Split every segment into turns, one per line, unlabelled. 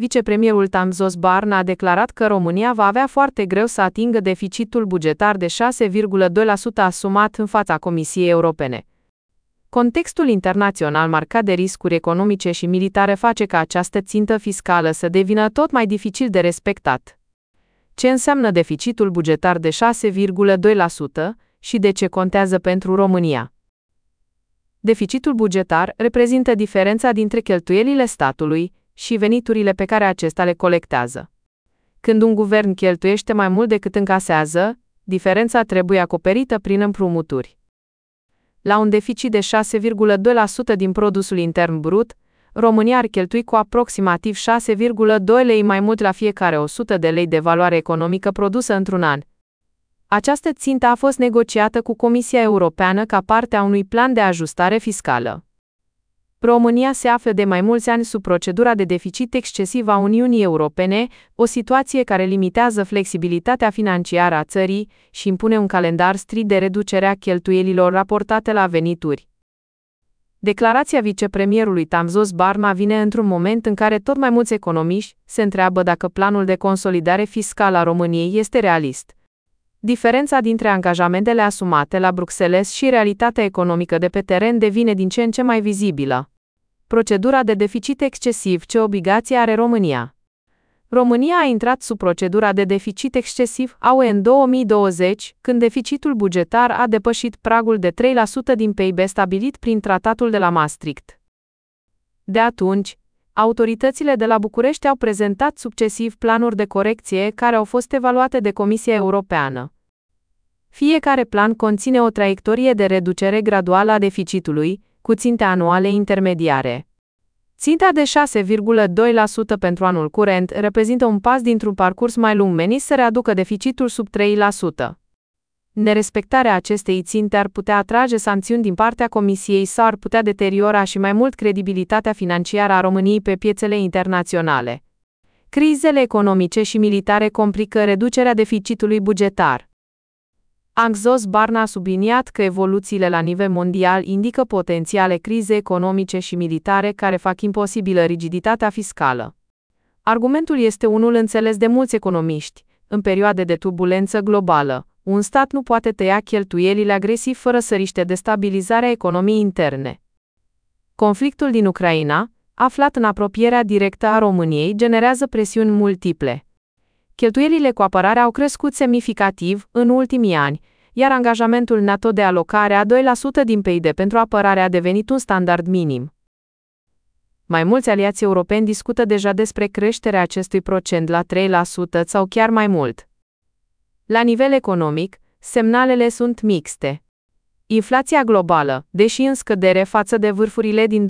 vicepremierul Tamzos Barna a declarat că România va avea foarte greu să atingă deficitul bugetar de 6,2% asumat în fața Comisiei Europene. Contextul internațional marcat de riscuri economice și militare face ca această țintă fiscală să devină tot mai dificil de respectat. Ce înseamnă deficitul bugetar de 6,2% și de ce contează pentru România? Deficitul bugetar reprezintă diferența dintre cheltuielile statului și veniturile pe care acesta le colectează. Când un guvern cheltuiește mai mult decât încasează, diferența trebuie acoperită prin împrumuturi. La un deficit de 6,2% din produsul intern brut, România ar cheltui cu aproximativ 6,2 lei mai mult la fiecare 100 de lei de valoare economică produsă într-un an. Această țintă a fost negociată cu Comisia Europeană ca parte a unui plan de ajustare fiscală. România se află de mai mulți ani sub procedura de deficit excesiv a Uniunii Europene, o situație care limitează flexibilitatea financiară a țării și impune un calendar strict de reducere a cheltuielilor raportate la venituri. Declarația vicepremierului Tamzos Barna vine într-un moment în care tot mai mulți economiști se întreabă dacă planul de consolidare fiscală a României este realist. Diferența dintre angajamentele asumate la Bruxelles și realitatea economică de pe teren devine din ce în ce mai vizibilă. Procedura de deficit excesiv, ce obligație are România? România a intrat sub procedura de deficit excesiv UE în 2020, când deficitul bugetar a depășit pragul de 3% din PIB stabilit prin Tratatul de la Maastricht. De atunci, autoritățile de la București au prezentat succesiv planuri de corecție care au fost evaluate de Comisia Europeană. Fiecare plan conține o traiectorie de reducere graduală a deficitului, cu ținte anuale intermediare. Ținta de 6,2% pentru anul curent reprezintă un pas dintr-un parcurs mai lung menit să readucă deficitul sub 3%. Nerespectarea acestei ținte ar putea atrage sancțiuni din partea Comisiei sau ar putea deteriora și mai mult credibilitatea financiară a României pe piețele internaționale. Crizele economice și militare complică reducerea deficitului bugetar. Tamzos Barna a subliniat că evoluțiile la nivel mondial indică potențiale crize economice și militare care fac imposibilă rigiditatea fiscală. Argumentul este unul înțeles de mulți economiști. În perioade de turbulență globală, un stat nu poate tăia cheltuielile agresiv fără să riște destabilizarea economiei interne. Conflictul din Ucraina, aflat în apropierea directă a României, generează presiuni multiple. Cheltuielile cu apărare au crescut semnificativ în ultimii ani, iar angajamentul NATO de alocare a 2% din PIB pentru apărare a devenit un standard minim. Mai mulți aliați europeni discută deja despre creșterea acestui procent la 3% sau chiar mai mult. La nivel economic, semnalele sunt mixte. Inflația globală, deși în scădere față de vârfurile din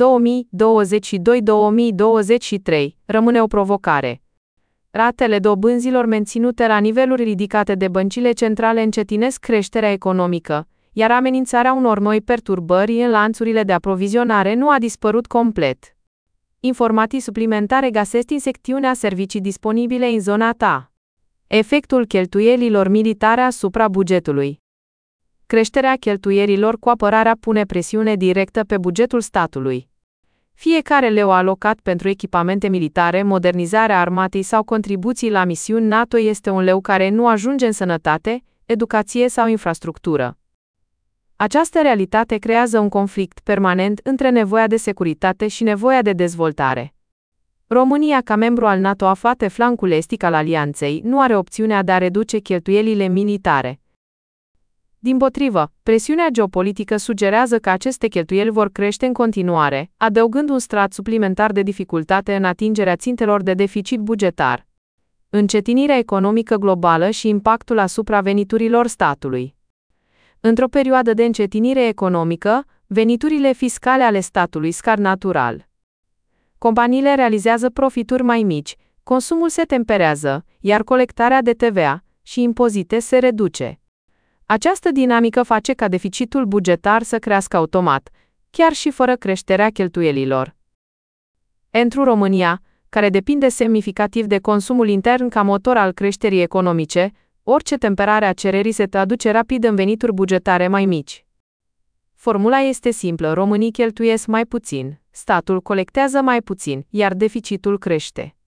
2022-2023, rămâne o provocare. Ratele dobânzilor menținute la niveluri ridicate de băncile centrale încetinesc creșterea economică, iar amenințarea unor noi perturbări în lanțurile de aprovizionare nu a dispărut complet. Informații suplimentare găsesc în secțiunea servicii disponibile în zona ta. Efectul cheltuielilor militare asupra bugetului. Creșterea cheltuielilor cu apărarea pune presiune directă pe bugetul statului. Fiecare leu alocat pentru echipamente militare, modernizarea armatei sau contribuții la misiuni NATO este un leu care nu ajunge în sănătate, educație sau infrastructură. Această realitate creează un conflict permanent între nevoia de securitate și nevoia de dezvoltare. România, ca membru al NATO aflat pe flancul estic al alianței, nu are opțiunea de a reduce cheltuielile militare. Dimpotrivă, presiunea geopolitică sugerează că aceste cheltuieli vor crește în continuare, adăugând un strat suplimentar de dificultate în atingerea țintelor de deficit bugetar. Încetinirea economică globală și impactul asupra veniturilor statului. Într-o perioadă de încetinire economică, veniturile fiscale ale statului scad natural. Companiile realizează profituri mai mici, consumul se temperează, iar colectarea de TVA și impozite se reduce. Această dinamică face ca deficitul bugetar să crească automat, chiar și fără creșterea cheltuielilor. Pentru România, care depinde semnificativ de consumul intern ca motor al creșterii economice, orice temperare a cererii se traduce rapid în venituri bugetare mai mici. Formula este simplă: românii cheltuiesc mai puțin, statul colectează mai puțin, iar deficitul crește.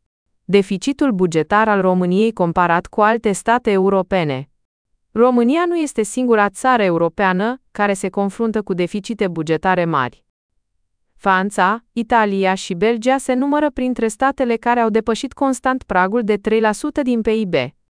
Deficitul bugetar al României comparat cu alte state europene. România nu este singura țară europeană care se confruntă cu deficite bugetare mari. Franța, Italia și Belgia se numără printre statele care au depășit constant pragul de 3% din PIB.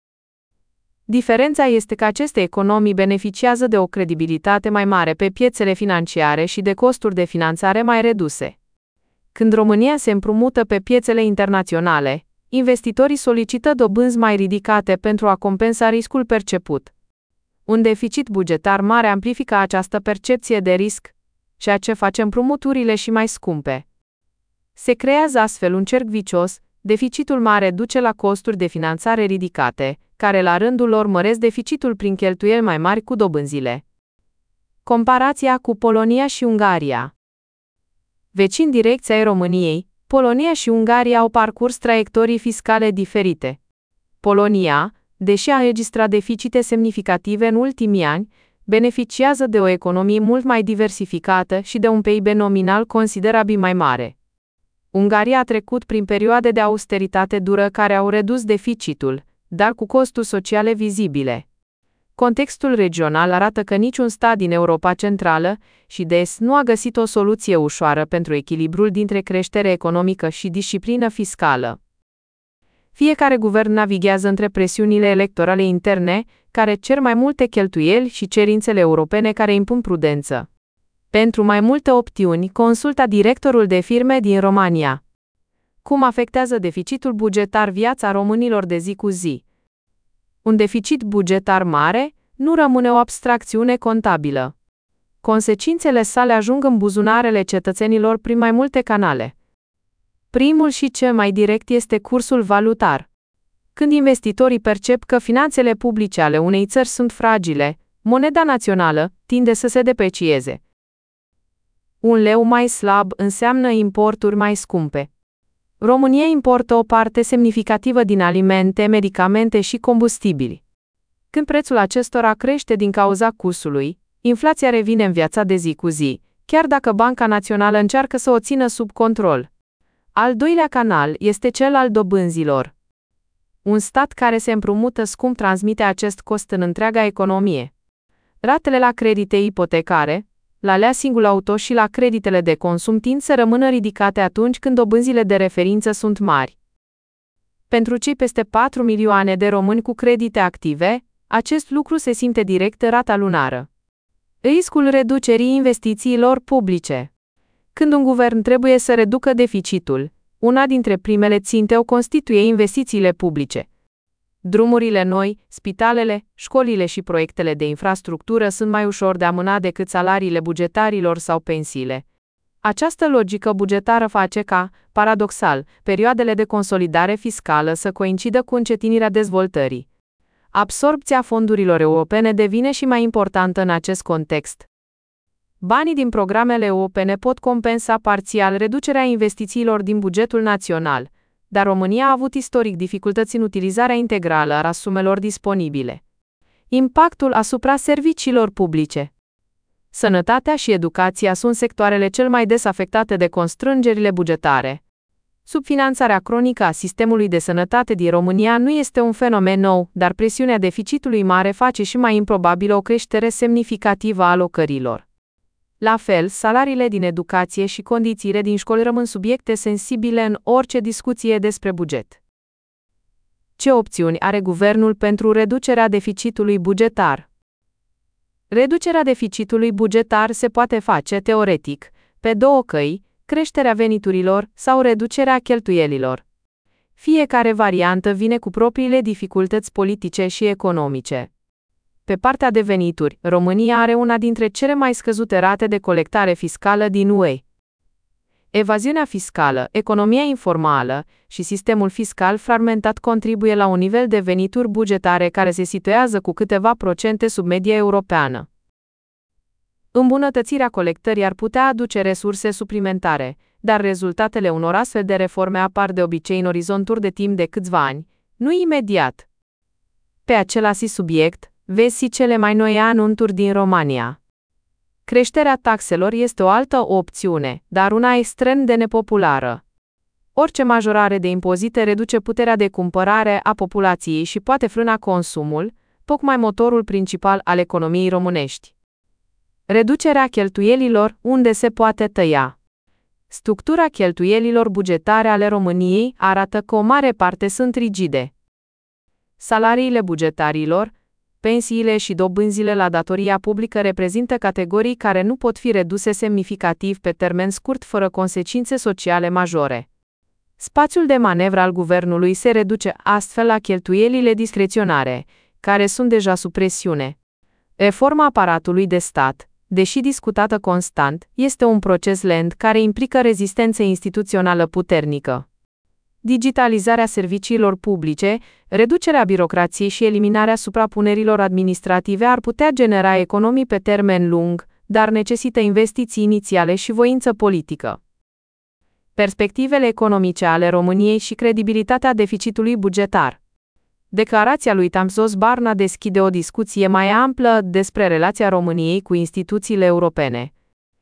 Diferența este că aceste economii beneficiază de o credibilitate mai mare pe piețele financiare și de costuri de finanțare mai reduse. Când România se împrumută pe piețele internaționale, investitorii solicită dobânzi mai ridicate pentru a compensa riscul perceput. Un deficit bugetar mare amplifică această percepție de risc, ceea ce face împrumuturile și mai scumpe. Se creează astfel un cerc vicios, deficitul mare duce la costuri de finanțare ridicate, care la rândul lor măresc deficitul prin cheltuieli mai mari cu dobânzile. Comparația cu Polonia și Ungaria. Vecini direcți ai României, Polonia și Ungaria au parcurs traiectorii fiscale diferite. Polonia, deși a înregistrat deficite semnificative în ultimii ani, beneficiază de o economie mult mai diversificată și de un PIB nominal considerabil mai mare. Ungaria a trecut prin perioade de austeritate dură care au redus deficitul, dar cu costuri sociale vizibile. Contextul regional arată că niciun stat din Europa Centrală și de Est nu a găsit o soluție ușoară pentru echilibrul dintre creștere economică și disciplină fiscală. Fiecare guvern navighează între presiunile electorale interne, care cer mai multe cheltuieli, și cerințele europene care impun prudență. Pentru mai multe opțiuni, consulta directorul de firme din România. Cum afectează deficitul bugetar viața românilor de zi cu zi? Un deficit bugetar mare nu rămâne o abstracțiune contabilă. Consecințele sale ajung în buzunarele cetățenilor prin mai multe canale. Primul și cel mai direct este cursul valutar. Când investitorii percep că finanțele publice ale unei țări sunt fragile, moneda națională tinde să se deprecieze. Un leu mai slab înseamnă importuri mai scumpe. România importă o parte semnificativă din alimente, medicamente și combustibili. Când prețul acestora crește din cauza cursului, inflația revine în viața de zi cu zi, chiar dacă Banca Națională încearcă să o țină sub control. Al doilea canal este cel al dobânzilor. Un stat care se împrumută scump transmite acest cost în întreaga economie. Ratele la credite ipotecare, la leasingul auto și la creditele de consum tind să rămână ridicate atunci când dobânzile de referință sunt mari. Pentru cei peste 4 milioane de români cu credite active, acest lucru se simte direct în rata lunară. Riscul reducerii investițiilor publice. Când un guvern trebuie să reducă deficitul, una dintre primele ținte o constituie investițiile publice. Drumurile noi, spitalele, școlile și proiectele de infrastructură sunt mai ușor de amânat decât salariile bugetarilor sau pensiile. Această logică bugetară face ca, paradoxal, perioadele de consolidare fiscală să coincidă cu încetinirea dezvoltării. Absorbția fondurilor europene devine și mai importantă în acest context. Banii din programele europene pot compensa parțial reducerea investițiilor din bugetul național, dar România a avut istoric dificultăți în utilizarea integrală a sumelor disponibile. Impactul asupra serviciilor publice. Sănătatea și educația sunt sectoarele cel mai des afectate de constrângerile bugetare. Subfinanțarea cronică a sistemului de sănătate din România nu este un fenomen nou, dar presiunea deficitului mare face și mai improbabilă o creștere semnificativă a alocărilor. La fel, salariile din educație și condițiile din școli rămân subiecte sensibile în orice discuție despre buget. Ce opțiuni are guvernul pentru reducerea deficitului bugetar? Reducerea deficitului bugetar se poate face, teoretic, pe două căi: creșterea veniturilor sau reducerea cheltuielilor. Fiecare variantă vine cu propriile dificultăți politice și economice. Pe partea de venituri, România are una dintre cele mai scăzute rate de colectare fiscală din UE. Evaziunea fiscală, economia informală și sistemul fiscal fragmentat contribuie la un nivel de venituri bugetare care se situează cu câteva procente sub media europeană. Îmbunătățirea colectării ar putea aduce resurse suplimentare, dar rezultatele unor astfel de reforme apar de obicei în orizonturi de timp de câțiva ani, nu imediat. Pe același subiect, vezi cele mai noi anunțuri din România. Creșterea taxelor este o altă opțiune, dar una extrem de nepopulară. Orice majorare de impozite reduce puterea de cumpărare a populației și poate frâna consumul, tocmai motorul principal al economiei românești. Reducerea cheltuielilor unde se poate tăia. Structura cheltuielilor bugetare ale României arată că o mare parte sunt rigide. Salariile bugetarilor, pensiile și dobânzile la datoria publică reprezintă categorii care nu pot fi reduse semnificativ pe termen scurt fără consecințe sociale majore. Spațiul de manevră al guvernului se reduce astfel la cheltuielile discreționare, care sunt deja sub presiune. Reforma aparatului de stat, deși discutată constant, este un proces lent care implică rezistență instituțională puternică. Digitalizarea serviciilor publice, reducerea birocrației și eliminarea suprapunerilor administrative ar putea genera economii pe termen lung, dar necesită investiții inițiale și voință politică. Perspectivele economice ale României și credibilitatea deficitului bugetar. Declarația lui Tamsos Barna deschide o discuție mai amplă despre relația României cu instituțiile europene.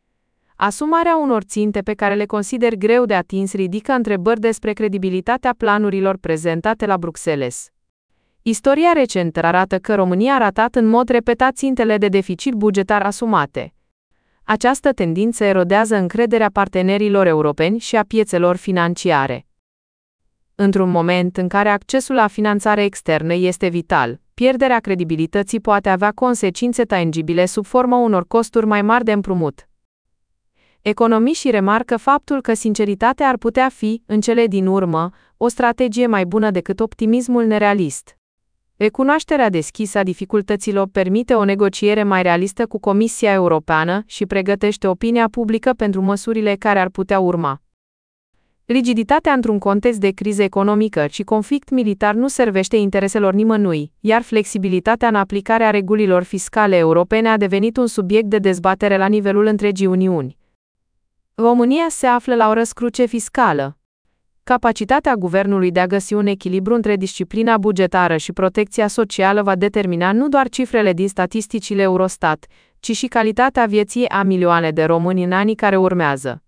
Asumarea unor ținte pe care le consider greu de atins ridică întrebări despre credibilitatea planurilor prezentate la Bruxelles. Istoria recentă arată că România a ratat în mod repetat țintele de deficit bugetar asumate. Această tendință erodează încrederea partenerilor europeni și a piețelor financiare. Într-un moment în care accesul la finanțare externă este vital, pierderea credibilității poate avea consecințe tangibile sub forma unor costuri mai mari de împrumut. Economiștii remarcă faptul că sinceritatea ar putea fi, în cele din urmă, o strategie mai bună decât optimismul nerealist. Recunoașterea deschisă a dificultăților permite o negociere mai realistă cu Comisia Europeană și pregătește opinia publică pentru măsurile care ar putea urma. Rigiditatea într-un context de criză economică și conflict militar nu servește intereselor nimănui, iar flexibilitatea în aplicarea regulilor fiscale europene a devenit un subiect de dezbatere la nivelul întregii Uniuni. România se află la o răscruce fiscală. Capacitatea guvernului de a găsi un echilibru între disciplina bugetară și protecția socială va determina nu doar cifrele din statisticile Eurostat, ci și calitatea vieții a milioane de români în anii care urmează.